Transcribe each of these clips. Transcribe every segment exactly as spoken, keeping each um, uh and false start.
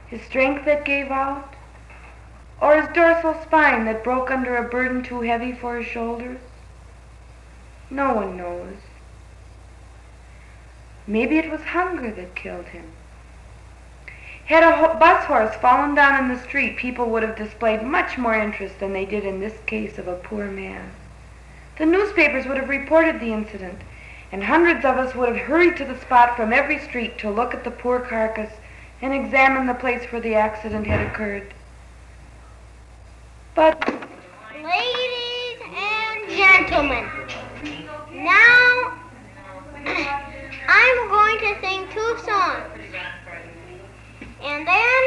His strength that gave out? Or his dorsal spine that broke under a burden too heavy for his shoulders? No one knows. Maybe it was hunger that killed him. Had a ho- bus horse fallen down in the street, people would have displayed much more interest than they did in this case of a poor man. The newspapers would have reported the incident, and hundreds of us would have hurried to the spot from every street to look at the poor carcass and examine the place where the accident had occurred. But, ladies and gentlemen, now I'm going to sing two songs. And then,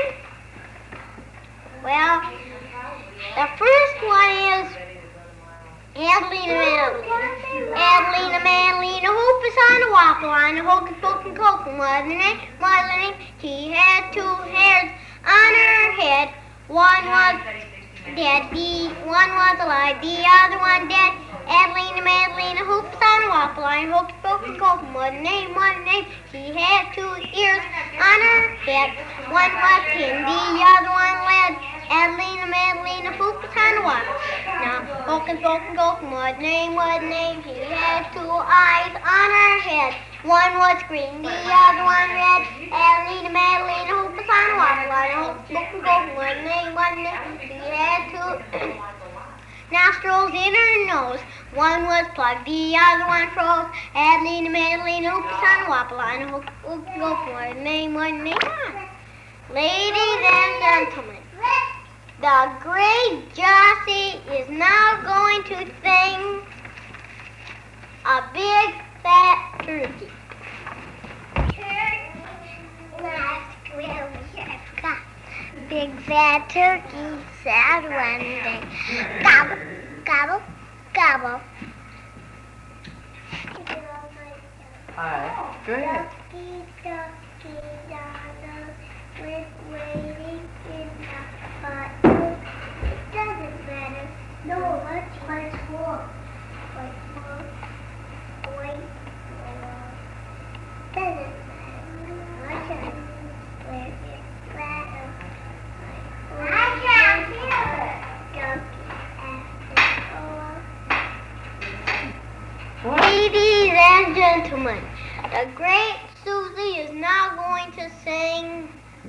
well, the first one is Adelina Manlina. Adelina Manlina, hoop is on a waffle line, a hocus pocus cocoa was the name, was the name. She had two hairs on her head. One was dead, the one was alive, the other one dead. Adelina Manlina, hoops on a waffle line, hocus pocus cocoa was the name, was the name. She had two ears on her head. One was tin, the other one lead. Adelina Manlina, hoops on a waffle. Now, hocus pocus cocoa was the name, was the name. She had two eyes on her head. One was green, the other one red. Adelina Manlina, hoops on a waffle line, hocus pocus cocoa was the name, was the name. She had two nostrils in her nose. One was plugged, the other one froze. Adelina Manlina, hoops on a waffle line, hocus pocus cocoa was the name, was the name. Ladies and gentlemen, the great Jossie is now going to sing a big fat turkey. Big fat turkey said one day, gobble, gobble, gobble. all right, go ahead. Ducky, ducky, Donald, with waiting in the hot room. It doesn't matter. No, what's what's for? What's for? Wait for. Doesn't matter. I can where it's flat. I can't hear it. Ducky after all. Ladies and gentlemen, the great Susie is now going to sing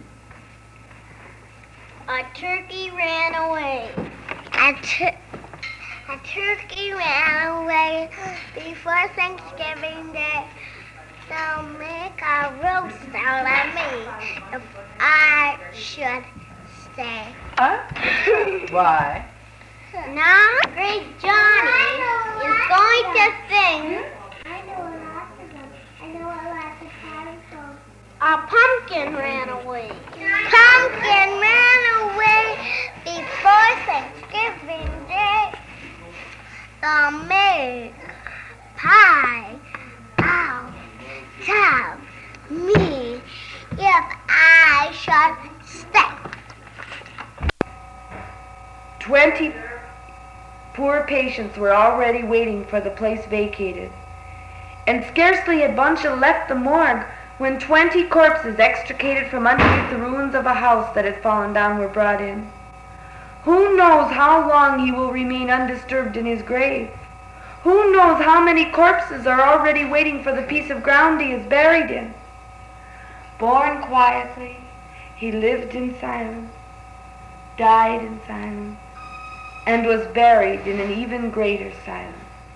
A Turkey Ran Away. A, tur- a turkey ran away before Thanksgiving Day. They'll make a roast out of me if I should stay. Huh? Why? Now, great Johnny is going to sing I know a lot of them. I know a lot of titles. A Pumpkin Ran Away. Pumpkin ran away before Thanksgiving Day. The make pie out of me if I should stay. Twenty poor patients were already waiting for the place vacated. And scarcely had Buncha left the morgue when twenty corpses extricated from underneath the ruins of a house that had fallen down were brought in. Who knows how long he will remain undisturbed in his grave? Who knows how many corpses are already waiting for the piece of ground he is buried in? Born quietly, he lived in silence, died in silence, and was buried in an even greater silence.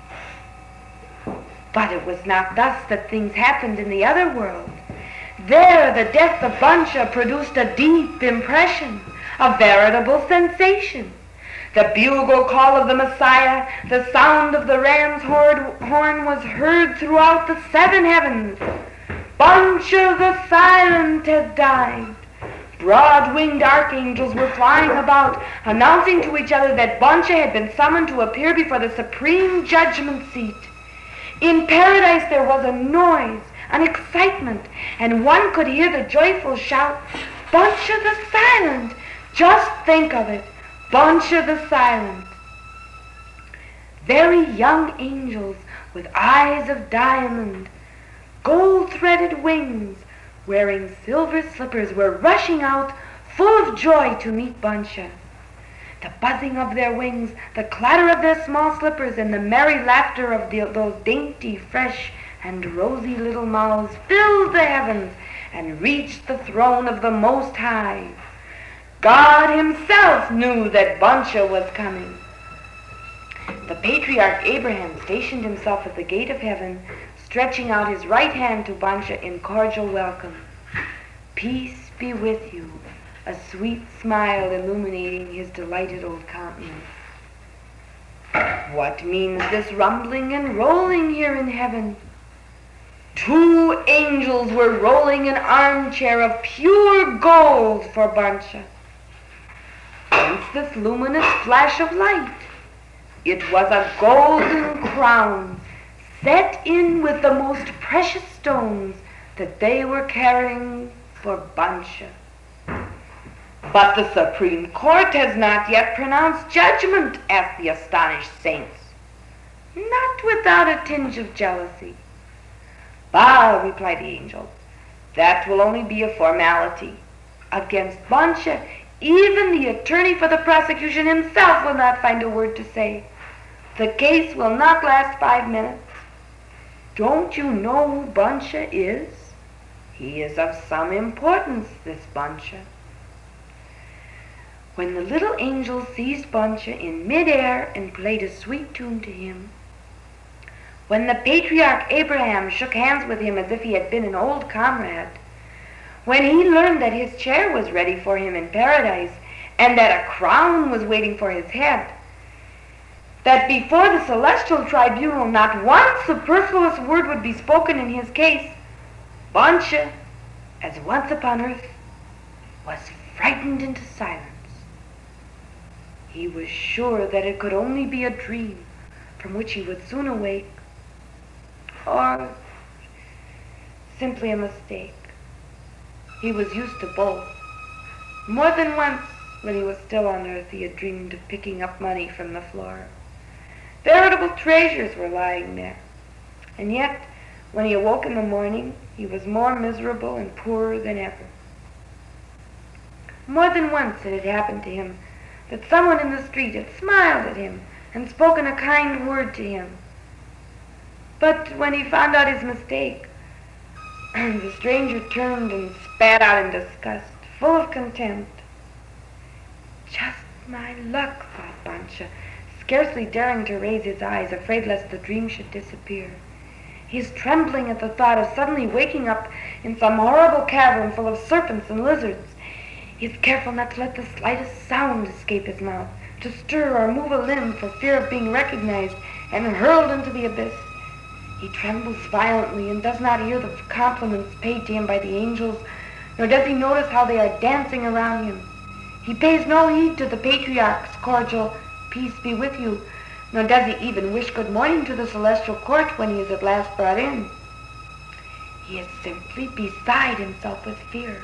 But it was not thus that things happened in the other world. There the death of Buncha produced a deep impression, a veritable sensation. The bugle call of the Messiah, the sound of the ram's horn was heard throughout the seven heavens. Buncha the Silent has died. Broad-winged archangels were flying about, announcing to each other that Buncha had been summoned to appear before the supreme judgment seat. In paradise there was a noise, an excitement, and one could hear the joyful shout, Buncha the Silent! Just think of it, Buncha the Silent. Very young angels with eyes of diamond, gold-threaded wings, wearing silver slippers, were rushing out full of joy to meet Buncha. The buzzing of their wings, the clatter of their small slippers, and the merry laughter of the, those dainty, fresh, and rosy little mouths filled the heavens and reached the throne of the Most High. God himself knew that Buncha was coming. The patriarch Abraham stationed himself at the gate of heaven, stretching out his right hand to Buncha in cordial welcome. Peace be with you, a sweet smile illuminating his delighted old countenance. What means this rumbling and rolling here in heaven? Two angels were rolling an armchair of pure gold for Buncha. Whence this luminous flash of light? It was a golden crown set in with the most precious stones that they were carrying for Buncha. But the Supreme Court has not yet pronounced judgment, asked the astonished saints, not without a tinge of jealousy. Bah, replied the angel, that will only be a formality. Against Buncha, even the attorney for the prosecution himself will not find a word to say. The case will not last five minutes. Don't you know who Buncha is? He is of some importance, this Buncha. When the little angel seized Buncha in midair and played a sweet tune to him, when the patriarch Abraham shook hands with him as if he had been an old comrade, when he learned that his chair was ready for him in paradise and that a crown was waiting for his head, that before the celestial tribunal not one superfluous word would be spoken in his case, Buncha, as once upon earth, was frightened into silence. He was sure that it could only be a dream from which he would soon awake, or simply a mistake. He was used to both. More than once, when he was still on earth, he had dreamed of picking up money from the floor. Veritable treasures were lying there. And yet, when he awoke in the morning, he was more miserable and poorer than ever. More than once it had happened to him that someone in the street had smiled at him and spoken a kind word to him. But when he found out his mistake, the stranger turned and spat out in disgust, full of contempt. Just my luck, thought Buncha, scarcely daring to raise his eyes, afraid lest the dream should disappear. He is trembling at the thought of suddenly waking up in some horrible cavern full of serpents and lizards. He is careful not to let the slightest sound escape his mouth, to stir or move a limb for fear of being recognized and hurled into the abyss. He trembles violently and does not hear the compliments paid to him by the angels, nor does he notice how they are dancing around him. He pays no heed to the patriarch's cordial, "Peace be with you," nor does he even wish good morning to the celestial court when he is at last brought in. He is simply beside himself with fear.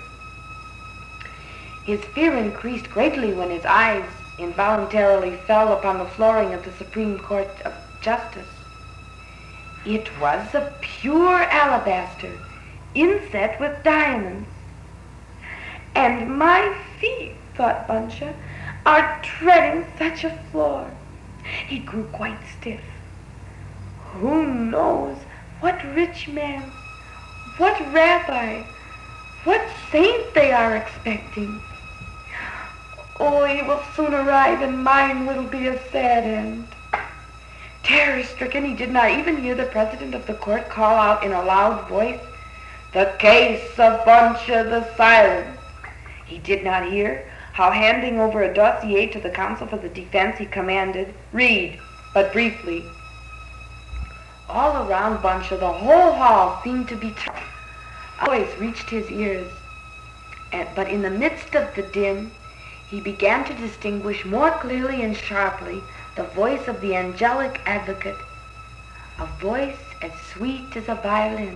His fear increased greatly when his eyes involuntarily fell upon the flooring of the Supreme Court of Justice. It was of pure alabaster, inset with diamonds. And my feet, thought Buncha, are treading such a floor. He grew quite stiff. Who knows what rich man, what rabbi, what saint they are expecting? Oh, he will soon arrive, and mine will be a sad end. Terror-stricken, he did not even hear the president of the court call out in a loud voice, "The case of Buncha the Silent." He did not hear how, handing over a dossier to the counsel for the defense, he commanded, "Read, but briefly." All around Buncha, the whole hall seemed to be t- a voice reached his ears, and, but in the midst of the din, he began to distinguish more clearly and sharply the voice of the angelic advocate, a voice as sweet as a violin.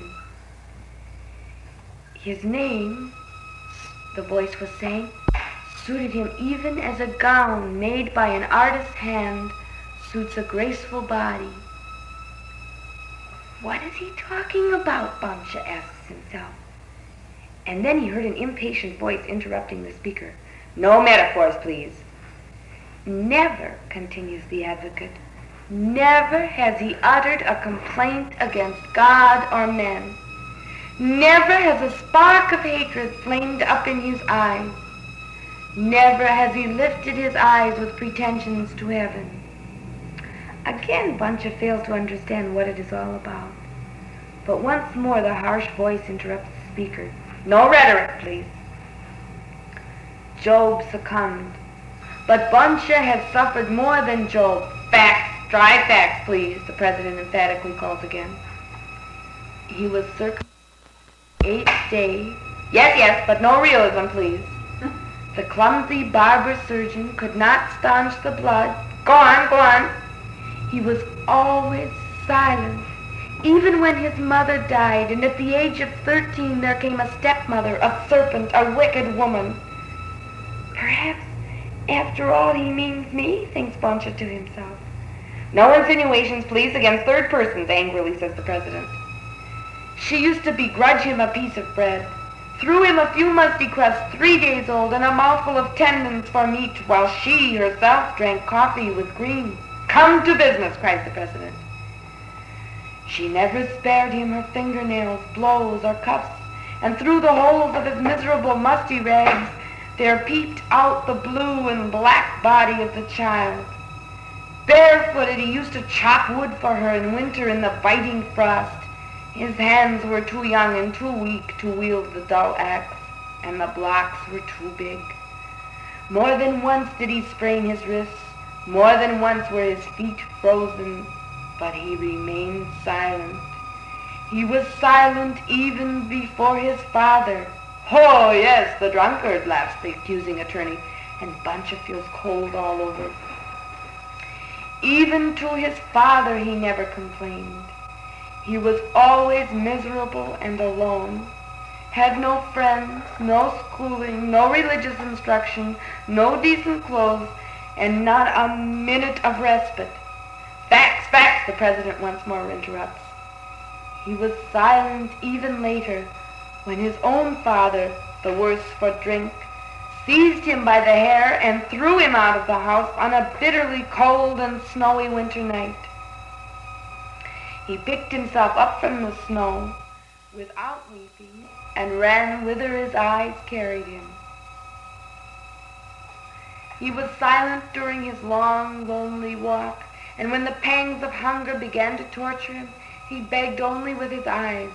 His name, the voice was saying, suited him even as a gown made by an artist's hand suits a graceful body. What is he talking about? Buncha asks himself. And then he heard an impatient voice interrupting the speaker. No metaphors, please. Never, continues the advocate, never has he uttered a complaint against God or men. Never has a spark of hatred flamed up in his eyes. Never has he lifted his eyes with pretensions to heaven. Again, Buncha fails to understand what it is all about. But once more the harsh voice interrupts the speaker. No rhetoric, please. Job succumbed. But Buncha has suffered more than Job. Facts, dry facts, please, the president emphatically calls again. He was circumcised eighth day. Yes, yes, but no realism, please. The clumsy barber surgeon could not staunch the blood. Go on, go on. He was always silent, even when his mother died, and at the age of thirteen there came a stepmother, a serpent, a wicked woman. Perhaps, after all, he means me, thinks Buncha to himself. No insinuations, please, against third persons, angrily says the president. She used to begrudge him a piece of bread, threw him a few musty crusts three days old and a mouthful of tendons for meat, while she herself drank coffee with cream. Come to business, cries the president. She never spared him her fingernails, blows, or cuffs, and through the holes of his miserable musty rags there peeped out the blue and black body of the child. Barefooted he used to chop wood for her in winter in the biting frost. His hands were too young and too weak to wield the dull axe, and the blocks were too big. More than once did he sprain his wrists, more than once were his feet frozen, but he remained silent. He was silent even before his father. Oh, yes, the drunkard, laughs the accusing attorney, and Buncha feels cold all over. Even to his father he never complained. He was always miserable and alone, had no friends, no schooling, no religious instruction, no decent clothes, and not a minute of respite. Facts, facts, the president once more interrupts. He was silent even later, when his own father, the worse for drink, seized him by the hair and threw him out of the house on a bitterly cold and snowy winter night. He picked himself up from the snow without weeping and ran whither his eyes carried him. He was silent during his long, lonely walk, and when the pangs of hunger began to torture him, he begged only with his eyes.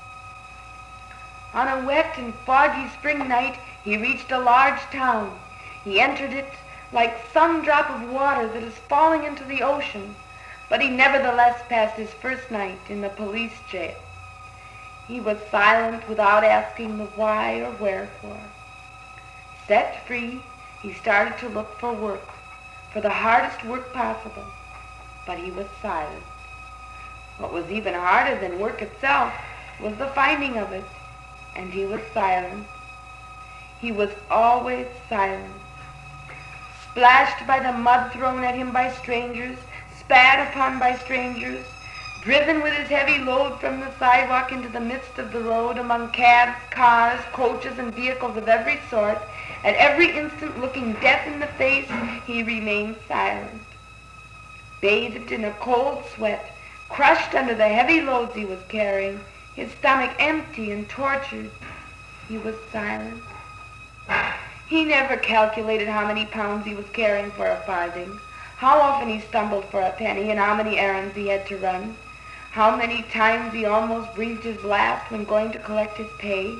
On a wet and foggy spring night, he reached a large town. He entered it like some drop of water that is falling into the ocean, but he nevertheless passed his first night in the police jail. He was silent without asking the why or wherefore. Set free, he started to look for work, for the hardest work possible, but he was silent. What was even harder than work itself was the finding of it, and he was silent. He was always silent. Splashed by the mud thrown at him by strangers, spat upon by strangers, driven with his heavy load from the sidewalk into the midst of the road among cabs, cars, coaches, and vehicles of every sort, at every instant looking death in the face, he remained silent. Bathed in a cold sweat, crushed under the heavy loads he was carrying, his stomach empty and tortured, he was silent. He never calculated how many pounds he was carrying for a farthing, how often he stumbled for a penny, and how many errands he had to run, how many times he almost breathed his last when going to collect his pay.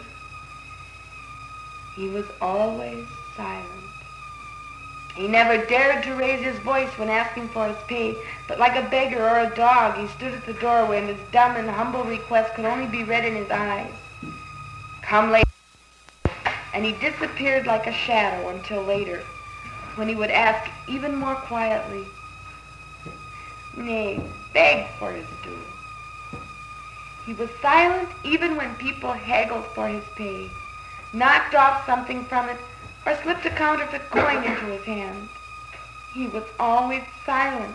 He was always silent. He never dared to raise his voice when asking for his pay, but like a beggar or a dog, he stood at the doorway, and his dumb and humble request could only be read in his eyes. Come later. And he disappeared like a shadow until later, when he would ask even more quietly, nay, beg for his due. He was silent even when people haggled for his pay, knocked off something from it, or slipped a counterfeit coin into his hand. He was always silent.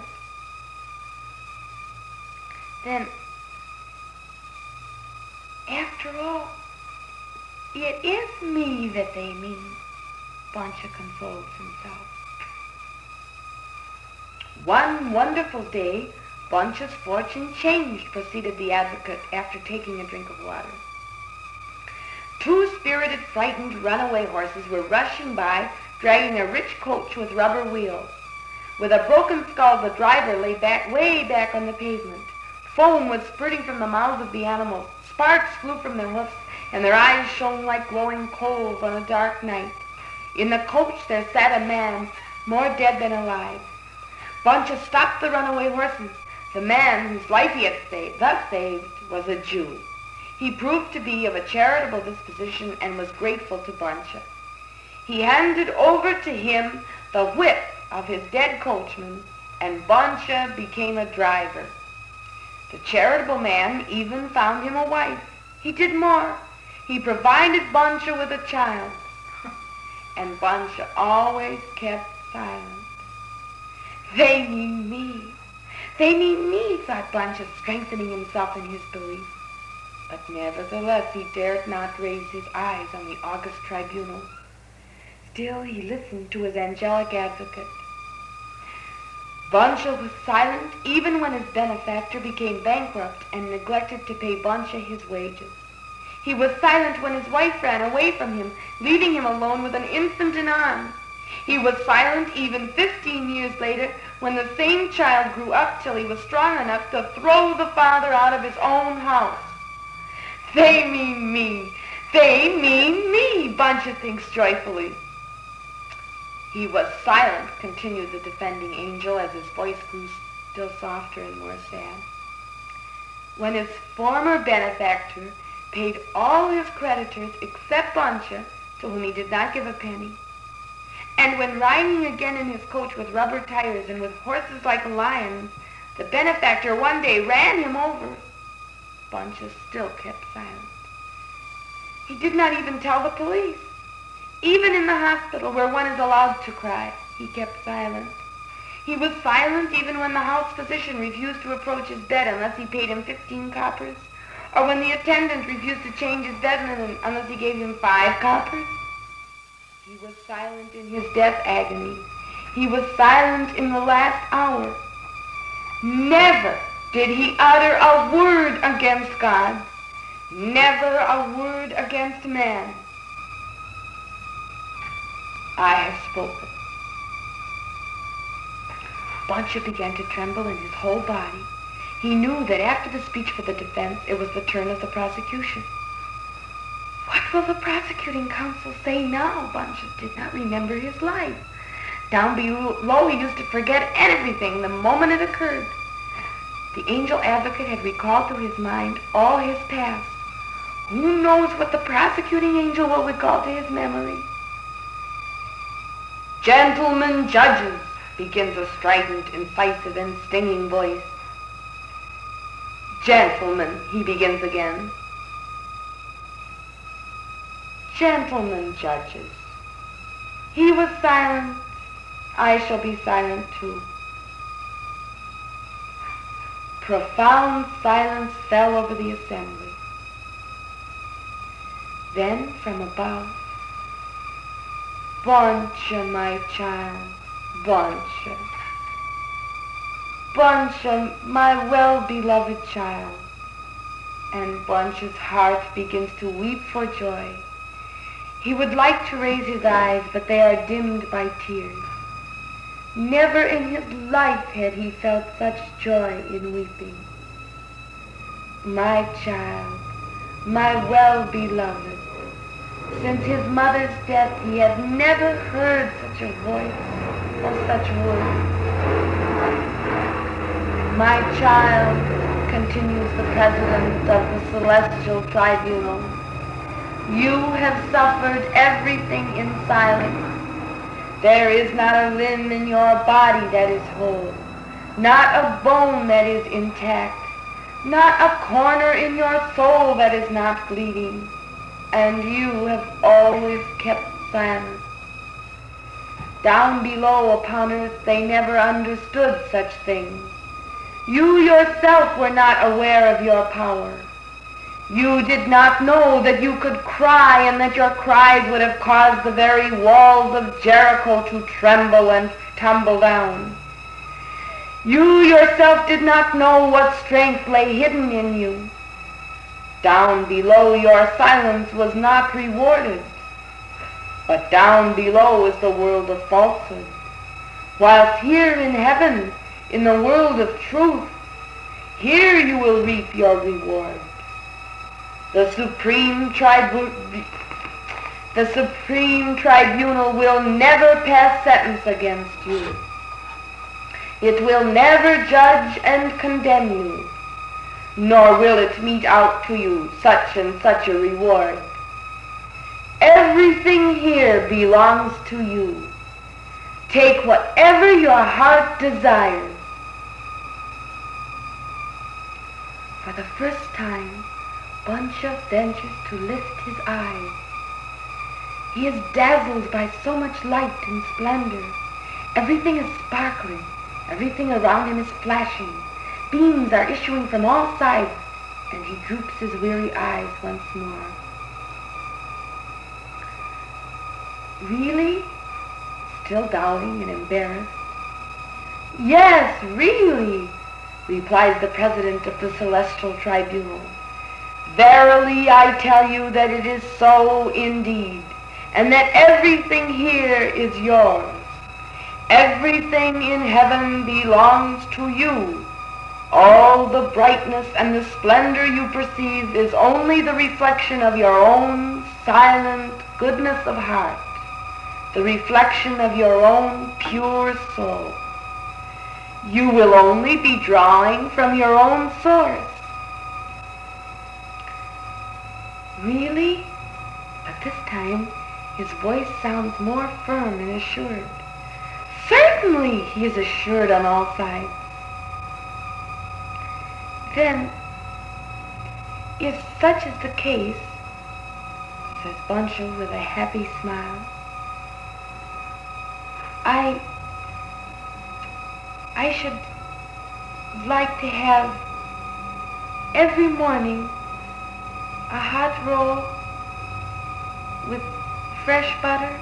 Then, after all, it is me that they mean. Boncha consoles himself. One wonderful day, Boncha's fortune changed, proceeded the advocate after taking a drink of water. Two spirited, frightened, runaway horses were rushing by, dragging a rich coach with rubber wheels. With a broken skull, the driver lay back, way back on the pavement. Foam was spurting from the mouths of the animals. Sparks flew from their hoofs, and their eyes shone like glowing coals on a dark night. In the coach there sat a man, more dead than alive. Boncha stopped the runaway horses. The man whose life he had saved, thus saved was a Jew. He proved to be of a charitable disposition and was grateful to Boncha. He handed over to him the whip of his dead coachman, and Boncha became a driver. The charitable man even found him a wife. He did more. He provided Boncha with a child. And Boncha always kept silent. They mean me. They mean me, thought Boncha, strengthening himself in his belief. But nevertheless he dared not raise his eyes on the august tribunal. Still he listened to his angelic advocate. Boncha was silent even when his benefactor became bankrupt and neglected to pay Boncha his wages. He was silent when his wife ran away from him, leaving him alone with an infant in arms. He was silent even fifteen years later when the same child grew up till he was strong enough to throw the father out of his own house. They mean me. They mean me, Boncha thinks joyfully. He was silent, continued the defending angel as his voice grew still softer and more sad. When his former benefactor paid all his creditors except Boncha, to whom he did not give a penny, and when riding again in his coach with rubber tires and with horses like lions, the benefactor one day ran him over, Boncha still kept silent. He did not even tell the police. Even in the hospital where one is allowed to cry, he kept silent. He was silent even when the house physician refused to approach his bed unless he paid him fifteen coppers, or when the attendant refused to change his bed unless he gave him five coppers. He was silent in his death agony. He was silent in the last hour. Never did he utter a word against God, never a word against man. I have spoken. Boncha began to tremble in his whole body. He knew that after the speech for the defense, it was the turn of the prosecution. What will the prosecuting counsel say now? Boncha did not remember his life. Down below, he used to forget everything the moment it occurred. The angel advocate had recalled to his mind all his past. Who knows what the prosecuting angel will recall to his memory? Gentlemen judges, begins a strident, incisive, and stinging voice. Gentlemen, he begins again. Gentlemen judges. He was silent. I shall be silent too. Profound silence fell over the assembly. Then from above, Boncha, my child, Boncha. Boncha, my well-beloved child. And Boncha's heart begins to weep for joy. He would like to raise his eyes, but they are dimmed by tears. Never in his life had he felt such joy in weeping. My child, my well-beloved, since his mother's death he had never heard such a voice or such words. My child, continues the president of the celestial tribunal, you have suffered everything in silence. There is not a limb in your body that is whole, not a bone that is intact, not a corner in your soul that is not bleeding, and you have always kept silence. Down below upon earth they never understood such things. You yourself were not aware of your power. You did not know that you could cry and that your cries would have caused the very walls of Jericho to tremble and tumble down. You yourself did not know what strength lay hidden in you. Down below your silence was not rewarded, but down below is the world of falsehood, whilst here in heaven, in the world of truth, here you will reap your reward. The supreme tribu- the supreme tribunal will never pass sentence against you. It will never judge and condemn you, nor will it mete out to you such and such a reward. Everything here belongs to you. Take whatever your heart desires. For the first time, Buncha ventures to lift his eyes. He is dazzled by so much light and splendor. Everything is sparkling. Everything around him is flashing. Beams are issuing from all sides, and he droops his weary eyes once more. Really? Still doubting and embarrassed. Yes, really, replies the president of the celestial tribunal. Verily I tell you that it is so indeed, and that everything here is yours. Everything in heaven belongs to you. All the brightness and the splendor you perceive is only the reflection of your own silent goodness of heart, the reflection of your own pure soul. You will only be drawing from your own source. Really? But this time his voice sounds more firm and assured. Certainly, he is assured on all sides. Then, if such is the case, says Buncha with a happy smile, I, I should like to have every morning a hot roll with fresh butter.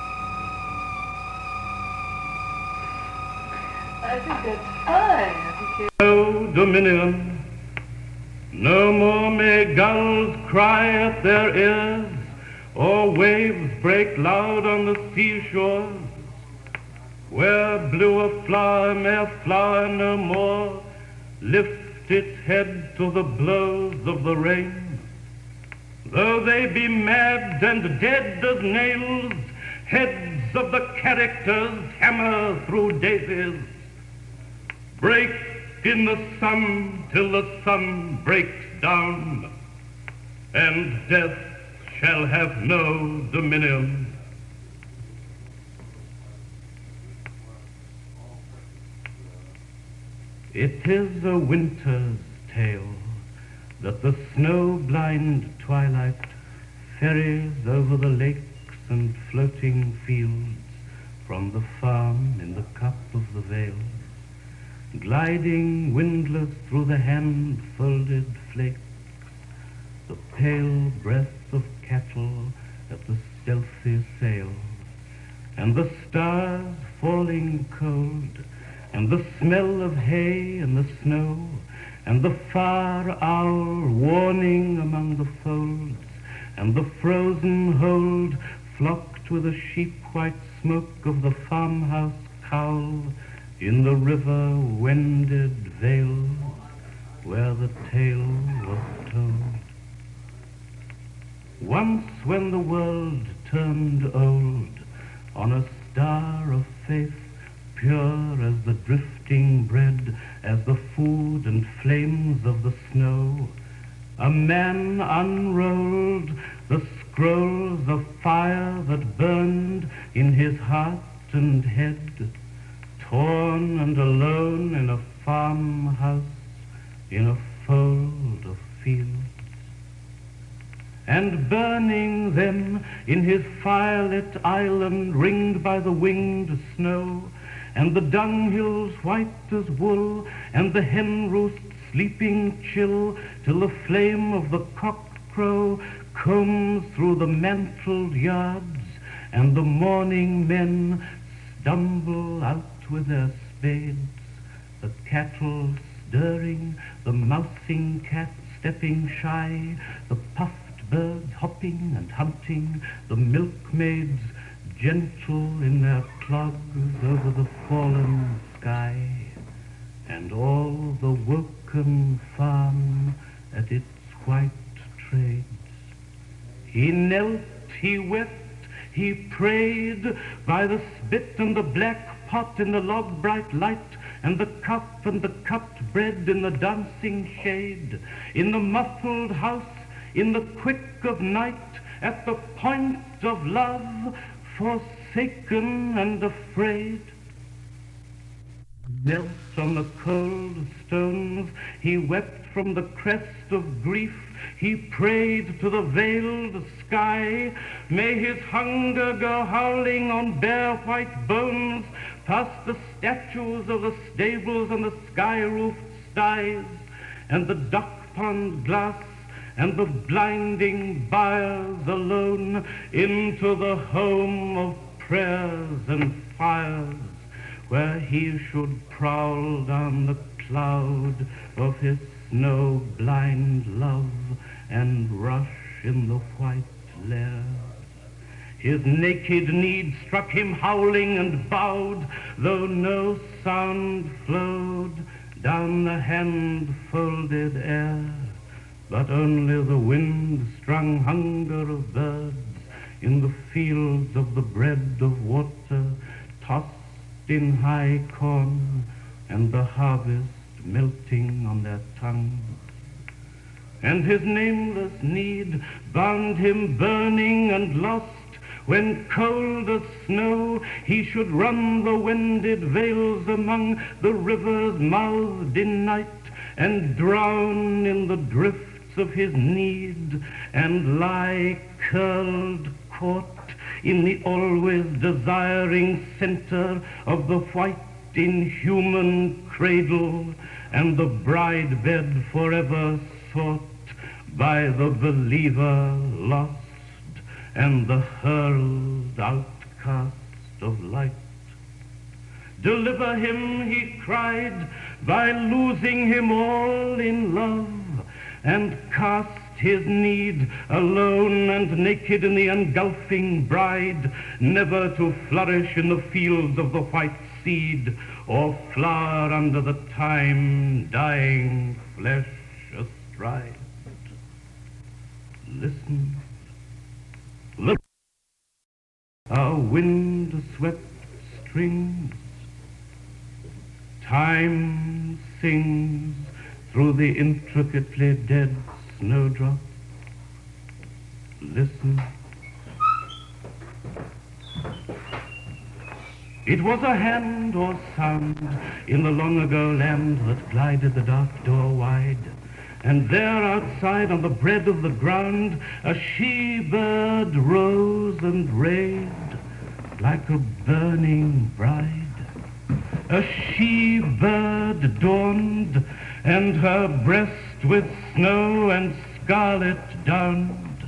I think that's fine. No dominion, no more may gulls cry at their ears, or waves break loud on the seashores. Where bluer flower may flower no more, lift its head to the blows of the rain. Though they be mad and dead as nails, heads of the characters hammer through daisies. Break in the sun till the sun breaks down, and death shall have no dominion. It is a winter's tale that the snow-blind twilight ferries over the lakes and floating fields from the farm in the cup of the vale, gliding windless through the hand-folded flakes, the pale breath of cattle at the stealthy sail, and the stars falling cold, and the smell of hay and the snow, and the far owl warning among the folds, and the frozen hold flocked with the sheep-white smoke of the farmhouse cowl in the river-wended vales where the tale was told. Once when the world turned old, on a star of faith, pure as the drifting bread, as the food and flames of the snow, a man unrolled the scrolls of fire that burned in his heart and head, torn and alone in a farmhouse, in a fold of fields. And burning them in his firelit island, ringed by the winged snow, and the dunghills white as wool, and the hen roosts sleeping chill, till the flame of the cock-crow combs through the mantled yards, and the morning men stumble out with their spades, the cattle stirring, the mouthing cat stepping shy, the puffed birds hopping and hunting, the milkmaids gentle in their clogs over the fallen sky, and all the woken farm at its white trades. He knelt, he wept, he prayed by the spit and the black pot in the log bright light, and the cup and the cupped bread in the dancing shade, in the muffled house, in the quick of night, at the point of love, forsaken and afraid. Knelt on the cold stones, he wept from the crest of grief, he prayed to the veiled sky, may his hunger go howling on bare white bones, past the statues of the stables and the sky-roofed sties, and the duck-pond glass, and the blinding byres alone, into the home of prayers and fires, where he should prowl down the cloud of his snow-blind love and rush in the white lair. His naked need struck him howling and bowed, though no sound flowed down the hand-folded air, but only the wind-strung hunger of birds in the fields of the bread of water, tossed in high corn, and the harvest melting on their tongues. And his nameless need bound him burning and lost, when cold as snow he should run the wended vales among the rivers mouthed in night, and drown in the drifts of his need, and lie curled caught in the always desiring center of the white inhuman cradle, and the bride bed forever sought by the believer lost, and the hurled outcast of light. Deliver him, he cried, by losing him all in love, and cast his need alone and naked in the engulfing bride, never to flourish in the fields of the white seed, or flower under the time-dying flesh astride. Listen, look, our wind-swept strings, time sings through the intricately dead snowdrop. Listen. It was a hand or sound in the long ago land that glided the dark door wide, and there outside on the bread of the ground a she-bird rose and raved like a burning bride. A she-bird dawned, and her breast with snow and scarlet downed.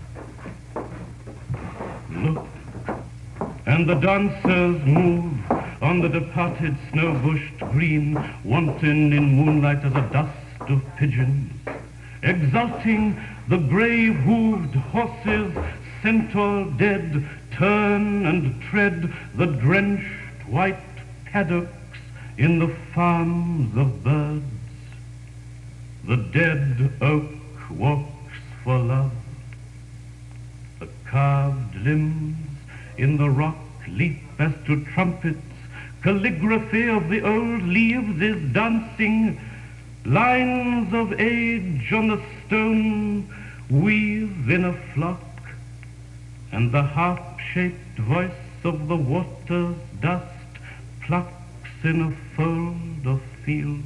Look, and the dancers move on the departed snow-bushed green, wanton in moonlight as a dust of pigeons. Exulting, the grey-hooved horses, centaur dead, turn and tread the drenched white paddocks in the farms of birds. The dead oak walks for love. The carved limbs in the rock leap as to trumpets. Calligraphy of the old leaves is dancing. Lines of age on the stone weave in a flock, and the harp-shaped voice of the water's dust plucks in a fold of field.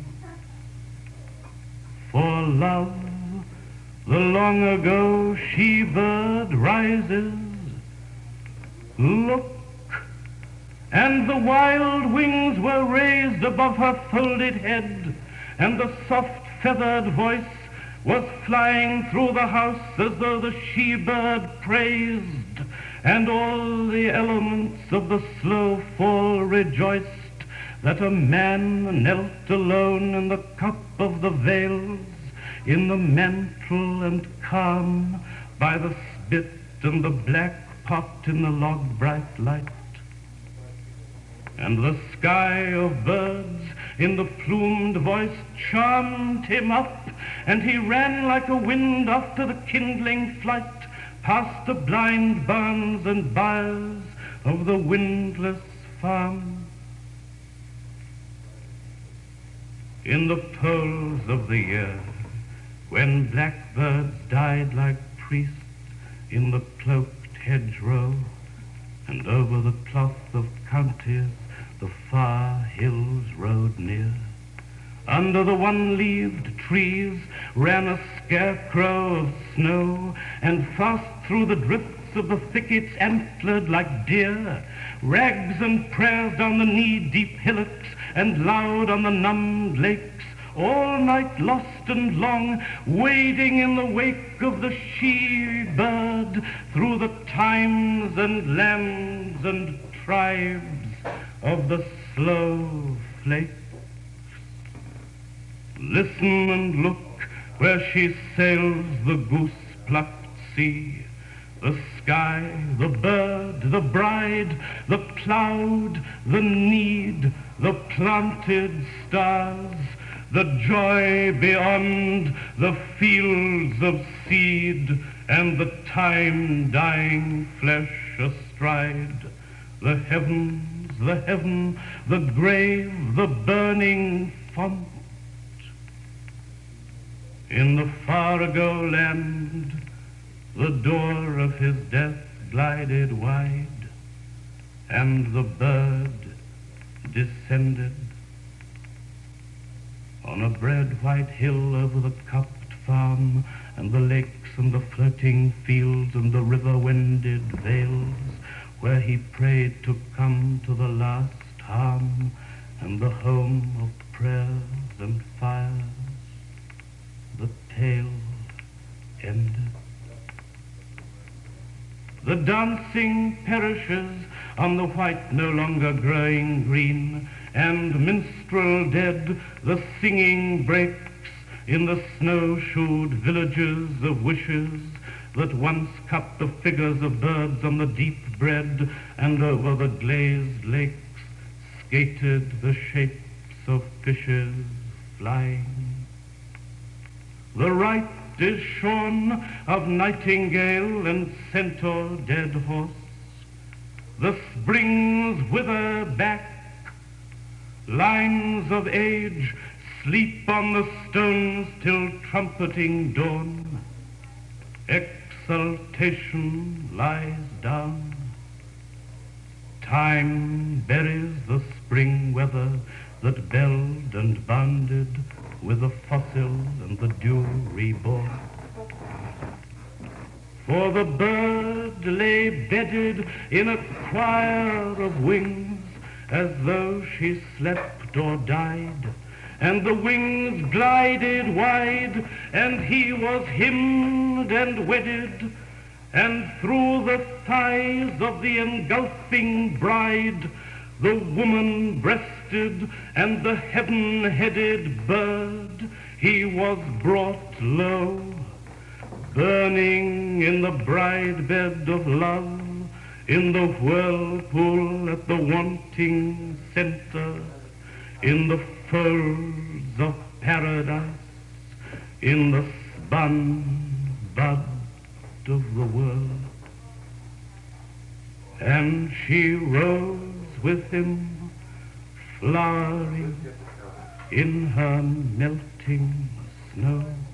For love, the long ago she-bird rises. Look, and the wild wings were raised above her folded head, and the soft feathered voice was flying through the house as though the she-bird praised, and all the elements of the slow fall rejoiced that a man knelt alone in the cup of the vales, in the mantle and calm, by the spit and the black pot in the log bright light. And the sky of birds in the plumed voice charmed him up, and he ran like a wind after the kindling flight, past the blind barns and byres of the windless farm. In the poles of the year, when blackbirds died like priests in the cloaked hedgerow, and over the cloth of counties the far hills rode near, under the one-leaved trees ran a scarecrow of snow, and fast through the drifts of the thickets antlered like deer, rags and prayers down the knee-deep hillocks, and loud on the numbed lakes, all night lost and long, wading in the wake of the she-bird through the times and lands and tribes of the slow flakes. Listen and look where she sails the goose-plucked sea, the sky, the bird, the bride, the cloud, the need, the planted stars, the joy beyond, the fields of seed, and the time-dying flesh astride, the heavens, the heaven, the grave, the burning font. In the far-ago land, the door of his death glided wide, and the bird descended on a bread-white hill over the cupped farm, and the lakes and the floating fields and the river-winded vales, where he prayed to come to the last harm and the home of prayers and fires. The tale ended. The dancing perishes on the white no longer growing green, and minstrel dead, the singing breaks in the snowshoed villages of wishes that once cut the figures of birds on the deep bread, and over the glazed lakes skated the shapes of fishes flying. The right is shorn of nightingale and centaur dead horse. The springs wither back. Lines of age sleep on the stones till trumpeting dawn. Exultation lies down. Time buries the spring weather that belled and bounded with the fossil and the dew reborn. For the bird lay bedded in a choir of wings, as though she slept or died, and the wings glided wide, and he was hymned and wedded, and through the thighs of the engulfing bride, the woman breasted and the heaven-headed bird, he was brought low, burning in the bride bed of love, in the whirlpool at the wanting center, in the folds of paradise, in the spun bud of the world. And she rose with him, flowering in her melting snow.